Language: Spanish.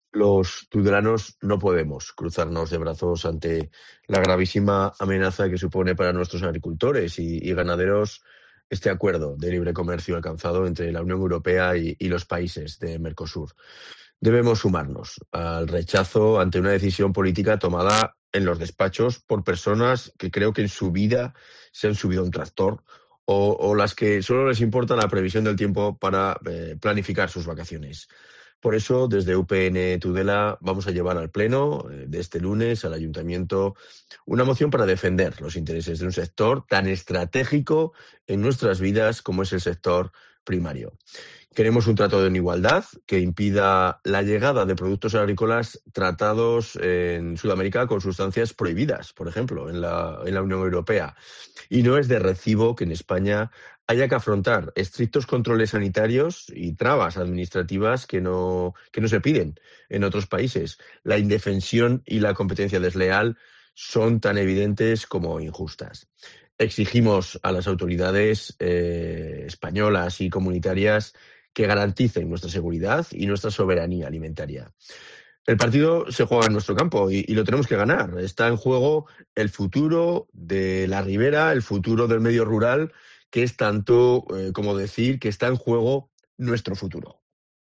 Los tudelanos no podemos cruzarnos de brazos ante la gravísima amenaza que supone para nuestros agricultores y ganaderos este acuerdo de libre comercio alcanzado entre la Unión Europea y los países de Mercosur. Debemos sumarnos al rechazo ante una decisión política tomada en los despachos por personas que creo que en su vida se han subido a un tractor o las que solo les importa la previsión del tiempo para planificar sus vacaciones. Por eso, desde UPN Tudela vamos a llevar al Pleno de este lunes al Ayuntamiento una moción para defender los intereses de un sector tan estratégico en nuestras vidas como es el sector primario. Queremos un trato en igualdad que impida la llegada de productos agrícolas tratados en Sudamérica con sustancias prohibidas, por ejemplo, en la Unión Europea. Y no es de recibo que en España haya que afrontar estrictos controles sanitarios y trabas administrativas que no se piden en otros países. La indefensión y la competencia desleal son tan evidentes como injustas. Exigimos a las autoridades españolas y comunitarias que garanticen nuestra seguridad y nuestra soberanía alimentaria. El partido se juega en nuestro campo y lo tenemos que ganar. Está en juego el futuro de la ribera, el futuro del medio rural, que es tanto como decir que está en juego nuestro futuro.